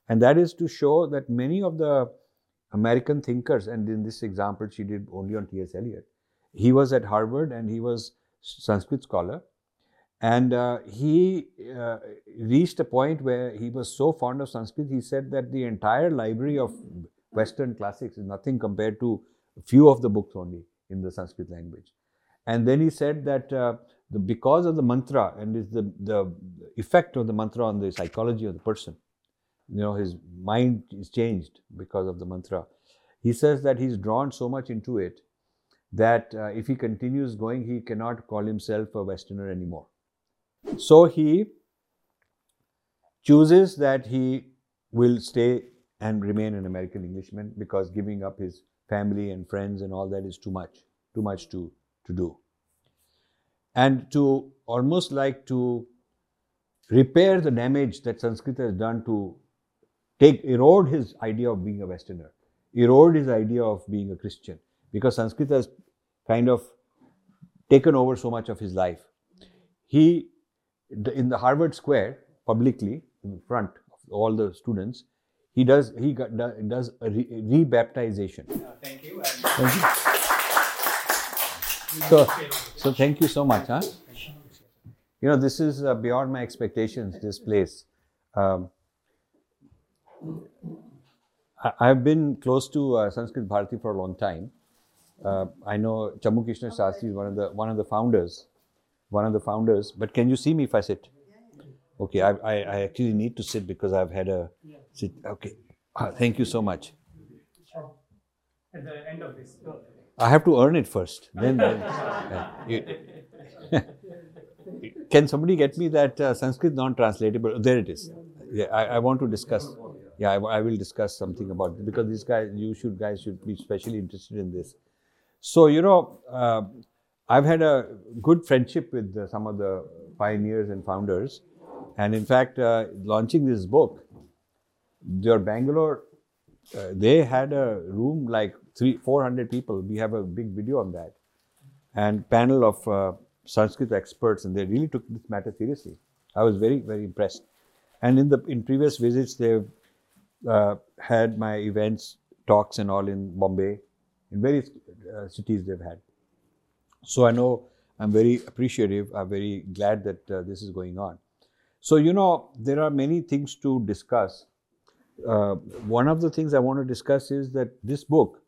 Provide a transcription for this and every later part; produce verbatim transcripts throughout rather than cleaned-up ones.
And that is to show that many of the American thinkers, and in this example she did only on T S Eliot, he was at Harvard and he was Sanskrit scholar, and uh, he uh, reached a point where he was so fond of Sanskrit, he said that the entire library of Western classics is nothing compared to a few of the books only in the Sanskrit language. And then he said that uh, the, because of the mantra and is the, the effect of the mantra on the psychology of the person, you know, his mind is changed because of the mantra. He says that he's drawn so much into it that uh, if he continues going, he cannot call himself a Westerner anymore. So he chooses that he will stay and remain an American Englishman because giving up his family and friends and all that is too much, too much to, to do. And to almost like to repair the damage that Sanskrit has done to take, erode his idea of being a Westerner, erode his idea of being a Christian, because Sanskrit has kind of taken over so much of his life. He, in the Harvard Square, publicly, in front of all the students, he does, he got, does a re, rebaptization. Uh, thank you. Thank you. So, so thank you so much. Huh? You know, this is uh, beyond my expectations, this place. Um, I, I've been close to uh, Sanskrit Bharati for a long time. Uh, I know Chammu Krishna Shastri is one of the one of the founders, one of the founders. But can you see me if I sit? Okay, I, I, I actually need to sit because I've had a sit. Okay, uh, thank you so much. At the end of this. I have to earn it first. Then, then uh, you, can somebody get me that uh, Sanskrit non-translatable? There it is. Yeah, I, I want to discuss. Yeah, I, I will discuss something about it because these guys, you should guys should be especially interested in this. So you know, uh, I've had a good friendship with uh, some of the pioneers and founders, and in fact, uh, launching this book, your Bangalore, uh, they had a room like three, four hundred people. We have a big video on that, and panel of uh, Sanskrit experts, and they really took this matter seriously. I was very, very impressed. And in the in previous visits, they've uh, had my events, talks, and all in Bombay, in various uh, cities they've had. So I know I'm very appreciative. I'm very glad that uh, this is going on. So you know, there are many things to discuss. Uh, one of the things I want to discuss is that this book,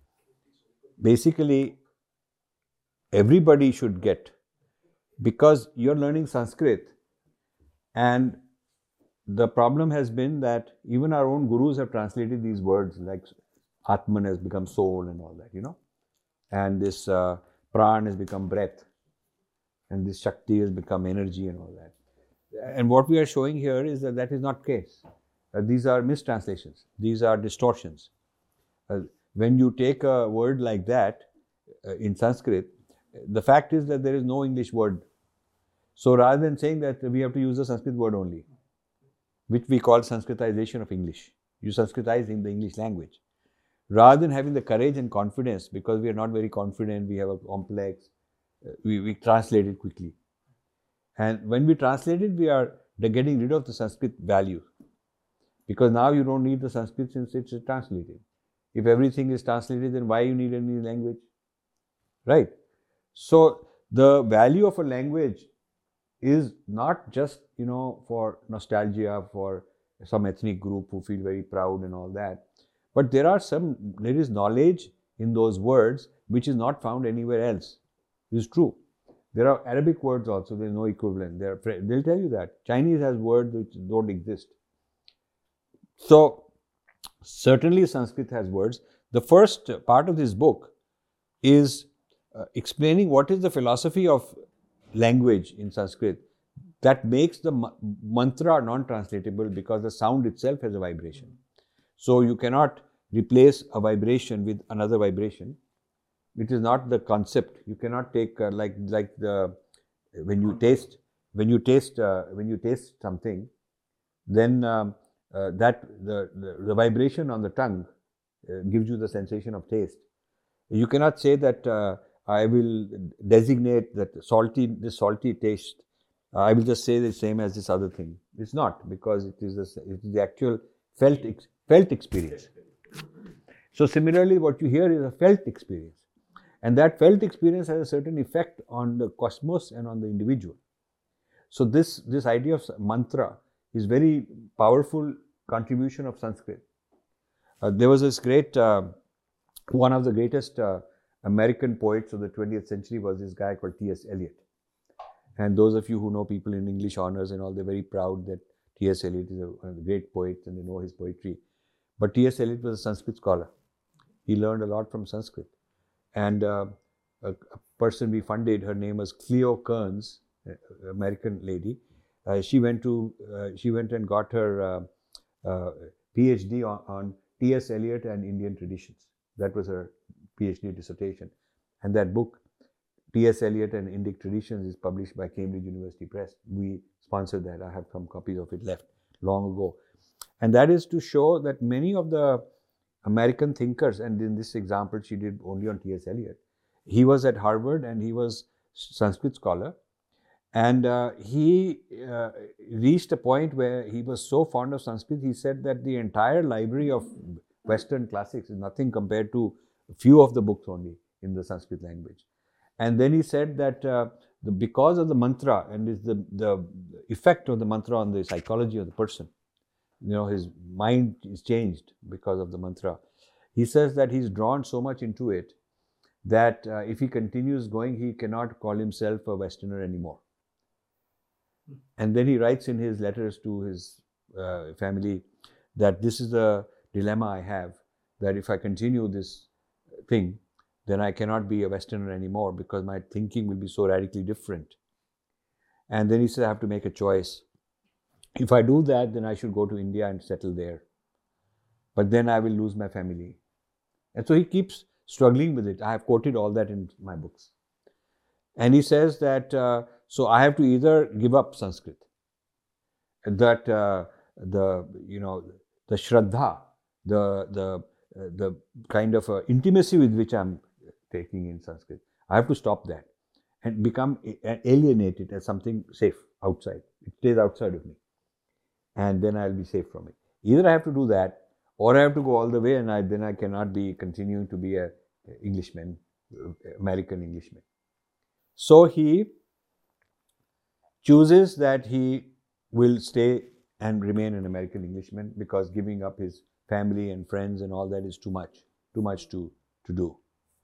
basically, everybody should get, because you're learning Sanskrit, and the problem has been that even our own gurus have translated these words, like Atman has become soul and all that, you know, and this uh, Pran has become breath, and this Shakti has become energy and all that. And what we are showing here is that that is not the case. Uh, these are mistranslations. These are distortions. Uh, when you take a word like that uh, in Sanskrit, the fact is that there is no English word. So rather than saying that we have to use the Sanskrit word only, which we call Sanskritization of English, you Sanskritize in the English language. Rather than having the courage and confidence, because we are not very confident, we have a complex, uh, we, we translate it quickly. And when we translate it, we are getting rid of the Sanskrit value. Because now you don't need the Sanskrit since it's translated. If everything is translated, then why you need any language? Right? So the value of a language is not just, you know, for nostalgia, for some ethnic group who feel very proud and all that. But there are some, there is knowledge in those words which is not found anywhere else. It is true. There are Arabic words also, there is no equivalent. They'll tell you that. Chinese has words which don't exist. So, certainly Sanskrit has words. The first part of this book is uh, explaining what is the philosophy of language in Sanskrit that makes the ma- mantra non-translatable, because the sound itself has a vibration. So, you cannot replace a vibration with another vibration. It is not the concept. You cannot take uh, like like the when you taste when you taste uh, when you taste something, then um, uh, that the, the the vibration on the tongue uh, gives you the sensation of taste. You cannot say that uh, I will designate that salty this salty taste. Uh, I will just say the same as this other thing. It's not, because it is the, it is the actual felt ex- felt experience. So similarly, what you hear is a felt experience. And that felt experience has a certain effect on the cosmos and on the individual. So this, this idea of mantra is very powerful contribution of Sanskrit. Uh, there was this great, uh, one of the greatest uh, American poets of the twentieth century was this guy called T S Eliot. And those of you who know people in English honors and all, they're very proud that T S Eliot is a, one of the great poets and they know his poetry. But T S Eliot was a Sanskrit scholar. He learned a lot from Sanskrit. And uh, a, a person we funded, her name was Cleo Kearns, American lady. Uh, she went to uh, she went and got her uh, uh, PhD on, on T S Eliot and Indian traditions. That was her PhD dissertation. And that book, T S Eliot and Indic Traditions, is published by Cambridge University Press. We sponsored that. I have some copies of it left long ago. And that is to show that many of the American thinkers, and in this example she did only on T S Eliot, he was at Harvard and he was Sanskrit scholar. And uh, he uh, reached a point where he was so fond of Sanskrit, he said that the entire library of Western classics is nothing compared to a few of the books only in the Sanskrit language. And then he said that uh, the, because of the mantra and is the, the effect of the mantra on the psychology of the person, you know, his mind is changed because of the mantra. He says that he's drawn so much into it that uh, if he continues going, he cannot call himself a Westerner anymore. And then he writes in his letters to his uh, family that this is the dilemma I have, that if I continue this thing, then I cannot be a Westerner anymore because my thinking will be so radically different. And then he says, I have to make a choice. If I do that, then I should go to India and settle there. But then I will lose my family. And so he keeps struggling with it. I have quoted all that in my books. And he says that, uh, so I have to either give up Sanskrit, that uh, the, you know, the Shraddha, the, the, uh, the kind of uh, intimacy with which I'm taking in Sanskrit, I have to stop that and become alienated as something safe outside. It stays outside of me. And then I'll be safe from it. Either I have to do that, or I have to go all the way, and I, then I cannot be continuing to be a Englishman, American Englishman. So he chooses that he will stay and remain an American Englishman because giving up his family and friends and all that is too much, too much to, to do.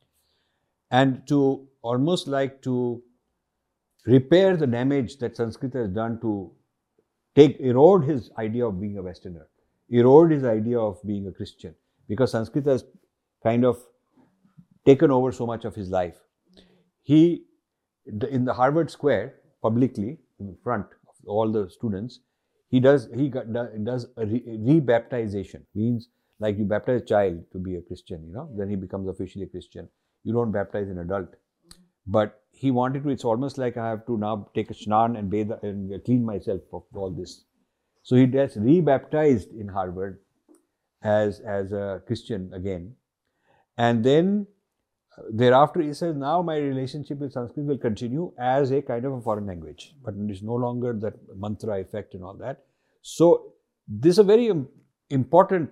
And to almost like to repair the damage that Sanskrit has done to take, erode his idea of being a Westerner, erode his idea of being a Christian, because Sanskrit has kind of taken over so much of his life. He, in the Harvard Square, publicly, in front of all the students, he does, he got, does a rebaptization, means like you baptize a child to be a Christian, you know, then he becomes officially a Christian. You don't baptize an adult. But he wanted to, it's almost like I have to now take a shnan and bathe and clean myself of all this. So he gets rebaptized in Harvard as, as a Christian again. And then uh, thereafter he says, now my relationship with Sanskrit will continue as a kind of a foreign language, but it is no longer that mantra effect and all that. So this is a very um, important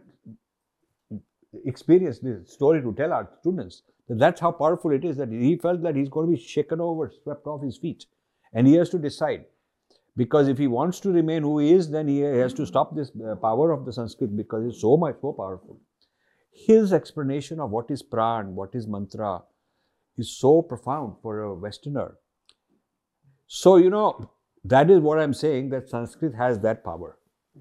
experience, this story to tell our students. That's how powerful it is, that he felt that he's going to be shaken over, swept off his feet. And he has to decide. Because if he wants to remain who he is, then he has to stop this uh, power of the Sanskrit because it's so much, so powerful. His explanation of what is pran, what is mantra, is so profound for a Westerner. So, you know, that is what I'm saying, that Sanskrit has that power.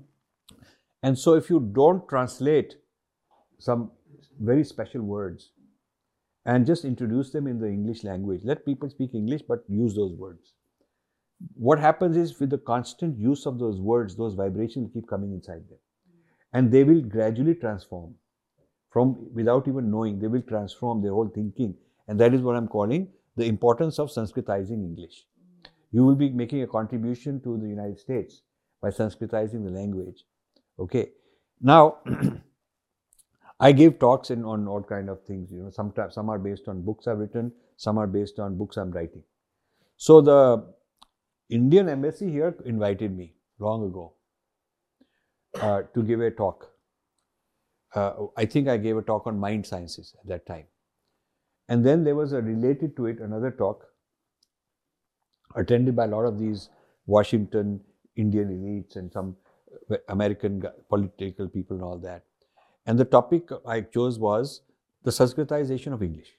And so if you don't translate some very special words, and just introduce them in the English language. Let people speak English, but use those words. What happens is, with the constant use of those words, those vibrations keep coming inside them. And they will gradually transform. From, without even knowing, they will transform their whole thinking. And that is what I'm calling the importance of Sanskritizing English. You will be making a contribution to the United States by Sanskritizing the language. Okay. Now, I give talks in, on all kind of things, you know, sometimes some are based on books I've written, some are based on books I'm writing. So the Indian embassy here invited me long ago uh, to give a talk uh, I think I gave a talk on mind sciences at that time. And then there was a related to it another talk attended by a lot of these Washington Indian elites and some American political people and all that. And the topic I chose was the Sanskritization of English.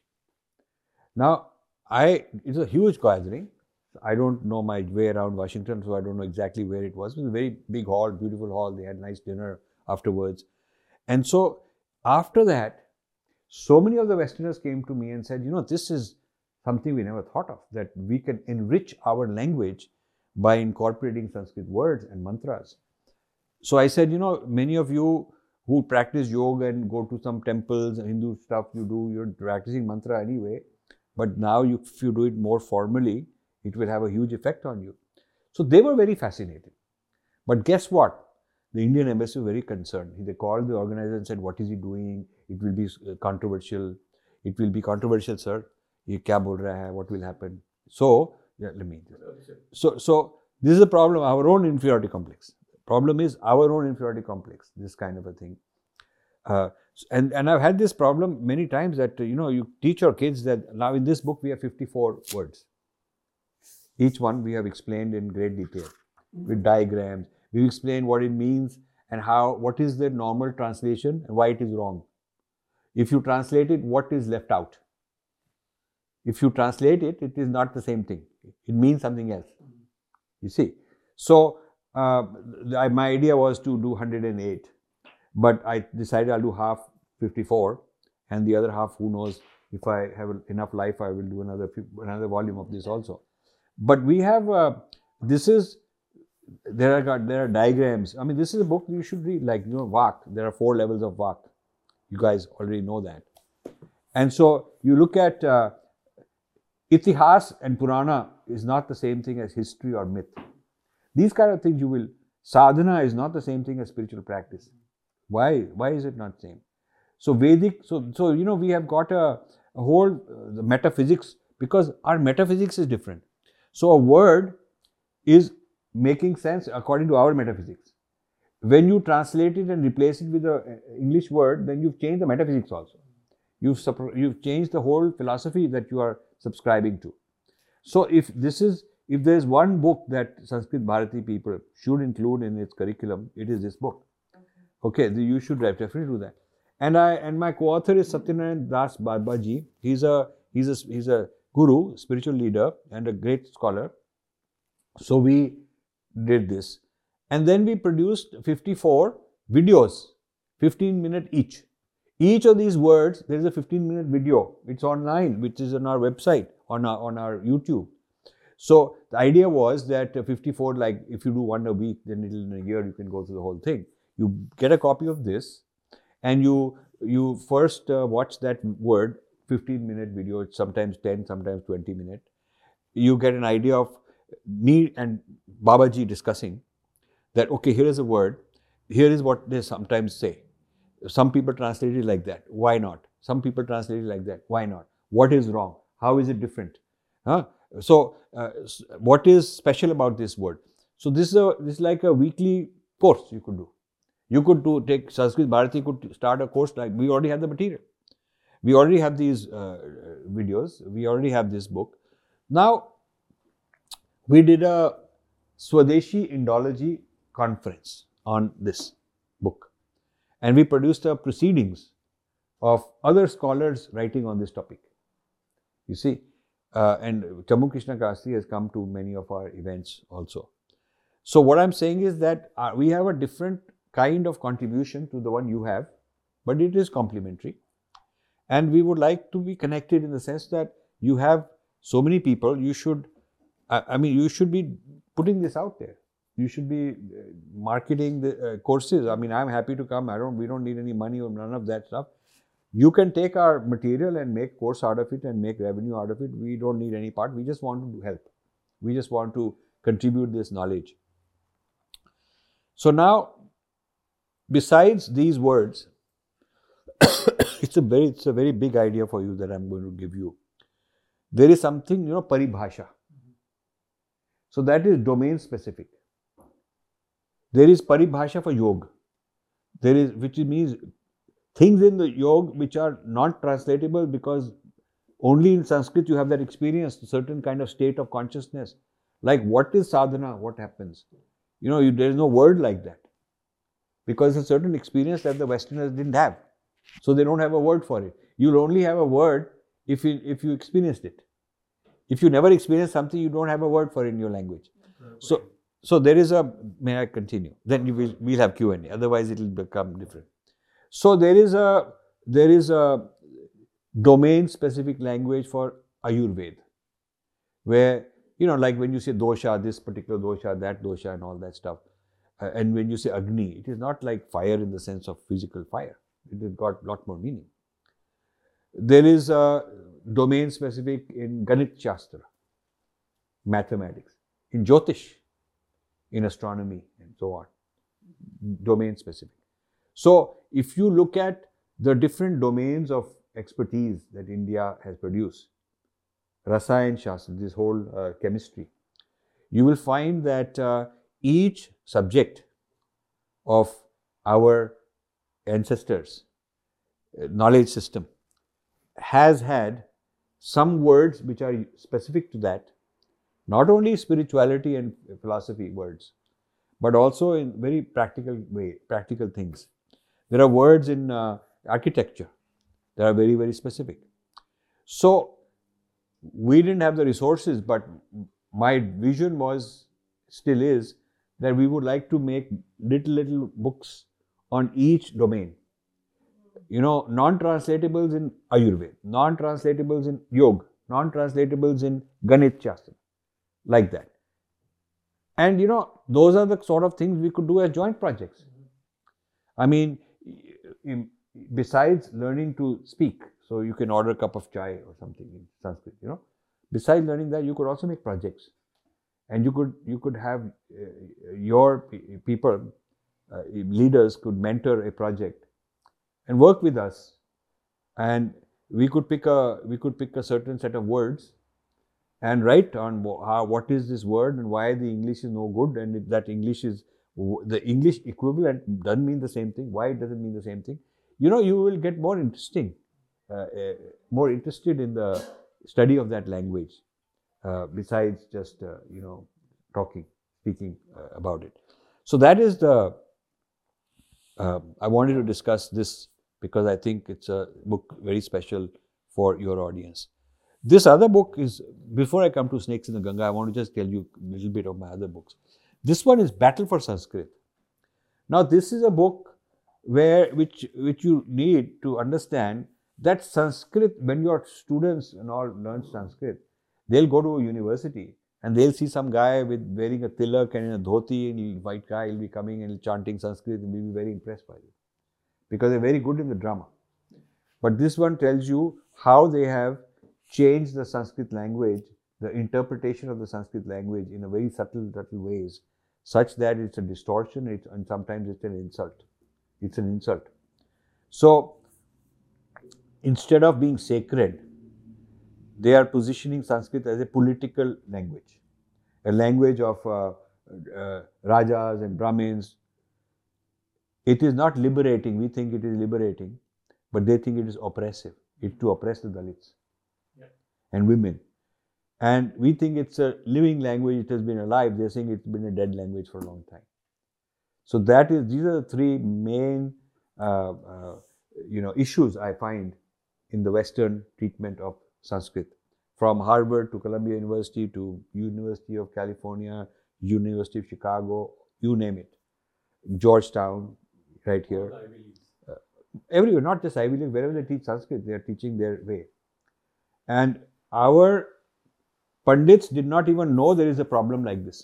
Now, I it's a huge gathering. I don't know my way around Washington, so I don't know exactly where it was. It was a very big hall, beautiful hall. They had nice dinner afterwards. And so, after that, so many of the Westerners came to me and said, you know, this is something we never thought of, that we can enrich our language by incorporating Sanskrit words and mantras. So I said, you know, many of you who practice yoga and go to some temples, Hindu stuff you do, you're practicing mantra anyway. But now you, if you do it more formally, it will have a huge effect on you. So they were very fascinated. But guess what? The Indian embassy was very concerned. They called the organizer and said, what is he doing? It will be controversial. It will be controversial, sir. Ye kya bol raha hai? What will happen? So, yeah, let me. So, so this is the problem, our own inferiority complex. Problem is our own inferiority complex, this kind of a thing. Uh, and, and I've had this problem many times that, you know, you teach your kids that now in this book we have fifty-four words. Each one we have explained in great detail with diagrams. We explain what it means and how, what is the normal translation and why it is wrong. If you translate it, what is left out? If you translate it, it is not the same thing. It means something else. You see. So, uh, my idea was to do one hundred eight. But I decided I'll do half fifty-four and the other half, who knows, if I have enough life, I will do another another volume of this also. But we have, uh, this is, there are there are diagrams. I mean, this is a book you should read, like, you know, Vak. There are four levels of Vak. You guys already know that. And so you look at uh, Itihas and Purana is not the same thing as history or myth. These kind of things you will, sadhana is not the same thing as spiritual practice. Why? Why is it not the same? So Vedic, so, so you know, we have got a, a whole uh, the metaphysics, because our metaphysics is different. So a word is making sense according to our metaphysics. When you translate it and replace it with an English word, then you've changed the metaphysics also. You've, you've changed the whole philosophy that you are subscribing to. So if this is, if there is one book that Sanskrit Bharati people should include in its curriculum, it is this book. Okay, okay, you should definitely do that. And I and my co-author is Satyanarayan Das Babaji. He's a he's a he's a guru, spiritual leader, and a great scholar. So we did this, and then we produced fifty-four videos, fifteen minute each. Each of these words, there is a fifteen minute video. It's online, which is on our website, on our on our YouTube. So the idea was that fifty-four, like if you do one a week, then in a year you can go through the whole thing. You get a copy of this, and you you first uh, watch that word, fifteen minute video. It's sometimes ten, sometimes twenty minute. You get an idea of me and Babaji discussing that, okay, here is a word, here is what they sometimes say. Some people translate it like that, why not? Some people translate it like that, why not? What is wrong? How is it different? Huh? So, uh, what is special about this word? So, this is, a, this is like a weekly course you could do. You could do, take Sanskrit Bharati could start a course, like we already have the material. We already have these uh, videos, we already have this book. Now, we did a Swadeshi Indology conference on this book, and we produced a proceedings of other scholars writing on this topic. You see, uh, and Chambu Krishna Kastri has come to many of our events also. So what I'm saying is that uh, we have a different kind of contribution to the one you have, but it is complementary. And we would like to be connected in the sense that you have so many people, you should, I, I mean, you should be putting this out there. You should be marketing the uh, courses. I mean, I'm happy to come. I don't, we don't need any money or none of that stuff. You can take our material and make course out of it and make revenue out of it. We don't need any part. We just want to help. We just want to contribute this knowledge. So now, besides these words, it's a very, it's a very big idea for you that I'm going to give you. There is something, you know, paribhasha. So that is domain specific. There is paribhasha for yoga. There is, which means things in the yoga which are not translatable because only in Sanskrit you have that experience, a certain kind of state of consciousness. Like what is sadhana? What happens? You know, you, there is no word like that because it's a certain experience that the Westerners didn't have. So they don't have a word for it. You'll only have a word if you, if you experienced it. If you never experience something, you don't have a word for it in your language. So, so there is a, may I continue? Then you will, we'll have Q and A, otherwise it will become different. So there is a, there is a domain specific language for Ayurveda, where, you know, like when you say dosha, this particular dosha, that dosha and all that stuff. Uh, and when you say Agni, it is not like fire in the sense of physical fire. It has got a lot more meaning. There is a domain specific in Ganit Shastra, mathematics, in Jyotish, in astronomy and so on, domain specific. So if you look at the different domains of expertise that India has produced, Rasayan Shastra, this whole uh, chemistry, you will find that uh, each subject of our ancestors' uh, knowledge system has had some words which are specific to that, not only spirituality and philosophy words, but also in very practical way, practical things. There are words in uh, architecture that are very, very specific. So, we didn't have the resources, but my vision was, still is, that we would like to make little, little books on each domain. You know, non-translatables in Ayurveda, non-translatables in Yoga, non-translatables in Ganit Shastra, like that. And you know, those are the sort of things we could do as joint projects. I mean, besides learning to speak, so you can order a cup of chai or something in Sanskrit, you know, besides learning that, you could also make projects. And you could, you could have uh, your people, uh, leaders could mentor a project and work with us, and we could pick a we could pick a certain set of words and write on how, what is this word and why the English is no good, and if that English is the English equivalent doesn't mean the same thing. Why it doesn't mean the same thing? You know, you will get more interesting, uh, uh, more interested in the study of that language, uh, besides just uh, you know talking, speaking uh, about it. So that is the. Uh, I wanted to discuss this because I think it's a book very special for your audience. This other book is, before I come to Snakes in the Ganga, I want to just tell you a little bit of my other books. This one is Battle for Sanskrit. Now, this is a book where which which you need to understand that Sanskrit, when your students and all learn Sanskrit, they'll go to a university and they'll see some guy with wearing a tilak and in a dhoti, and a white guy, he'll be coming and chanting Sanskrit, and we'll be very impressed by it because they're very good in the drama. But this one tells you how they have changed the Sanskrit language, the interpretation of the Sanskrit language in a very subtle, subtle ways, such that it's a distortion, it's, and sometimes it's an insult. It's an insult. So, instead of being sacred, they are positioning Sanskrit as a political language, a language of uh, uh, Rajas and Brahmins. It is not liberating. We think it is liberating, but they think it is oppressive. It's to oppress the Dalits and women. And we think it's a living language, it has been alive. They're saying it's been a dead language for a long time. So that is, these are the three main uh, uh, you know, issues I find in the Western treatment of Sanskrit. From Harvard to Columbia University to University of California, University of Chicago, you name it. Georgetown, right here. Uh, everywhere, not just Ivy League, wherever they teach Sanskrit, they are teaching their way. And our Pandits did not even know there is a problem like this.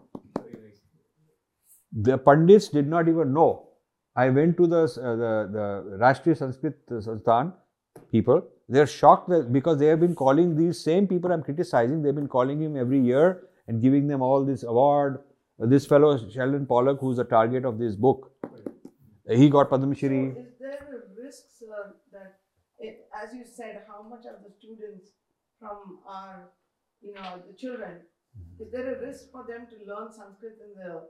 The Pandits did not even know. I went to the, uh, the, the Rashtriya Sanskrit Sansthan people. They are shocked that because they have been calling these same people I'm criticizing, they've been calling him every year and giving them all this award. This fellow, Sheldon Pollock, who's the target of this book, he got Padma Shri. So is there a risk, sir, that, it, as you said, how much of the students from our, you know, the children, is there a risk for them to learn Sanskrit in the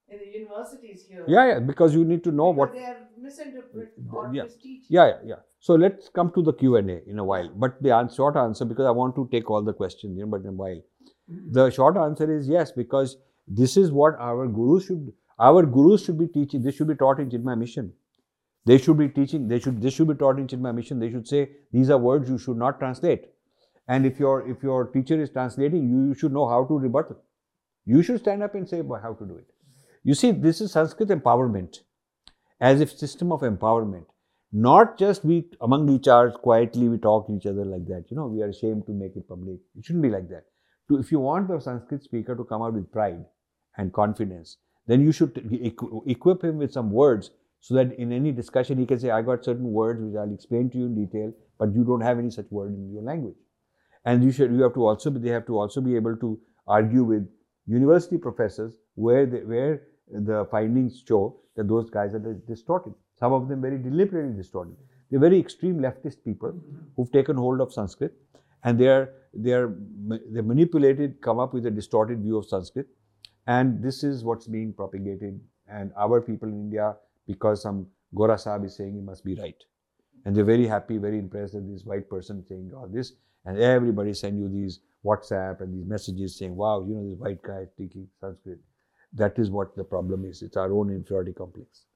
in the universities here. Yeah, yeah, because you need to know because what. they are misinterpret or Yeah. misteach. Yeah, yeah, yeah. So let's come to the Q and A in a while. But the answer, short answer, because I want to take all the questions, you know, but in a while. The short answer is yes, because this is what our gurus should, our gurus should be teaching. This should be taught in Chinmaya Mission. They should be teaching, they should, this should be taught in Chinmaya Mission. They should say, these are words you should not translate. And if your, if your teacher is translating, you, you should know how to rebut it. You should stand up and say how to do it. You see, this is Sanskrit empowerment, as if system of empowerment. Not just we among each other quietly we talk to each other like that. You know, we are ashamed to make it public. It shouldn't be like that. To, if you want the Sanskrit speaker to come out with pride and confidence, then you should equip him with some words so that in any discussion he can say, I got certain words which I'll explain to you in detail, but you don't have any such word in your language. And you should, you have to also be, they have to also be able to argue with university professors where they, where the findings show that those guys are distorted. Some of them very deliberately distorted. They're very extreme leftist people who've taken hold of Sanskrit, and they are they are they manipulated, come up with a distorted view of Sanskrit, and this is what's being propagated. And our people in India, because some Gora Sahib is saying it must be right, and they're very happy, very impressed that this white person saying all this, and everybody send you these WhatsApp and these messages saying, wow, you know, this white guy is speaking Sanskrit. That is what the problem is. It's our own inferiority complex.